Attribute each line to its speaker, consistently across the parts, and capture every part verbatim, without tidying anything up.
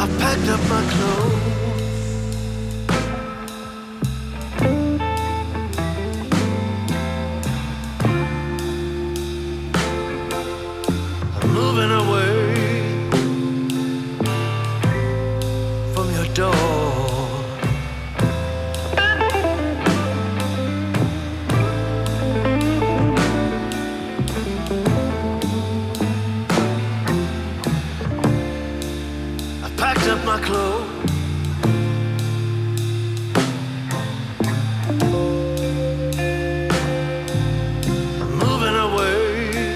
Speaker 1: I packed up my clothes. I'm moving away from your door. I packed up my clothes. I'm moving away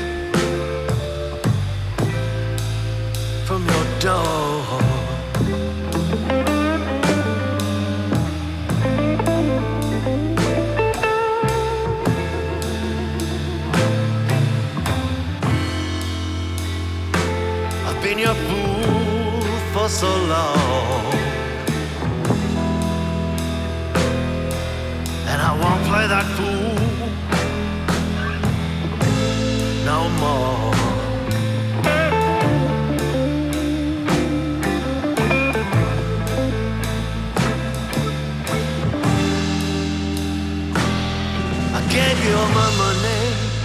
Speaker 1: from your door. I've been your fool for so long, and I won't play that fool no more. I gave you all my money.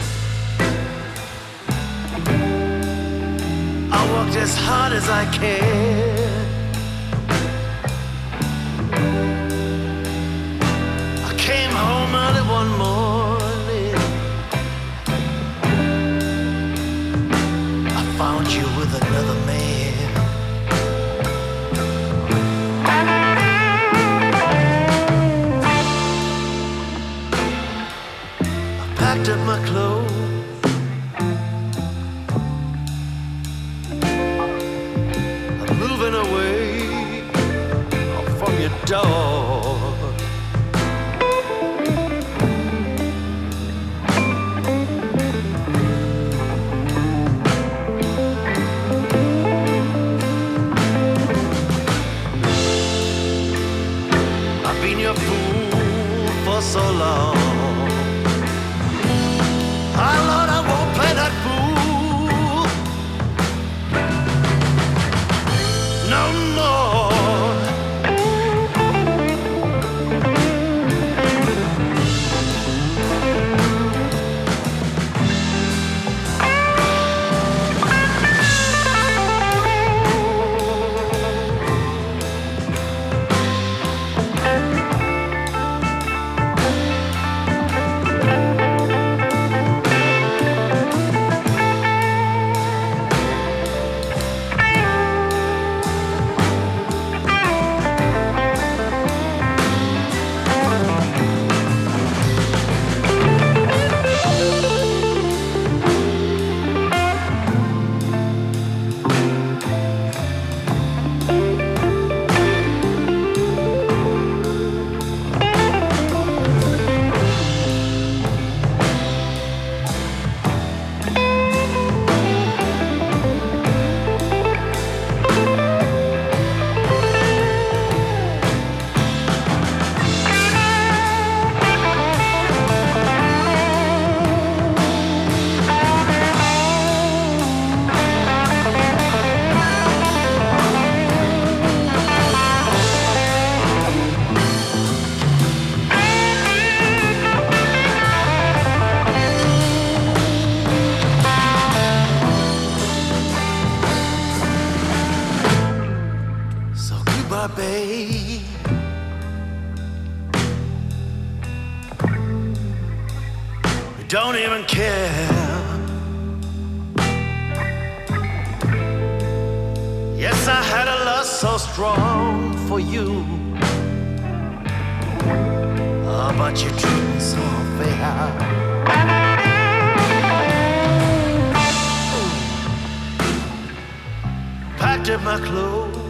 Speaker 1: I worked as hard as I can. I came home early one morning. I found you with another man. I packed up my clothes. Moving away from your door. I've been your fool for so long. Oh Lord, I won't play that fool no more. Babe, you don't even care. Yes, I had a lust so strong for you. Oh, but you treat me so unfair. Packed up my clothes.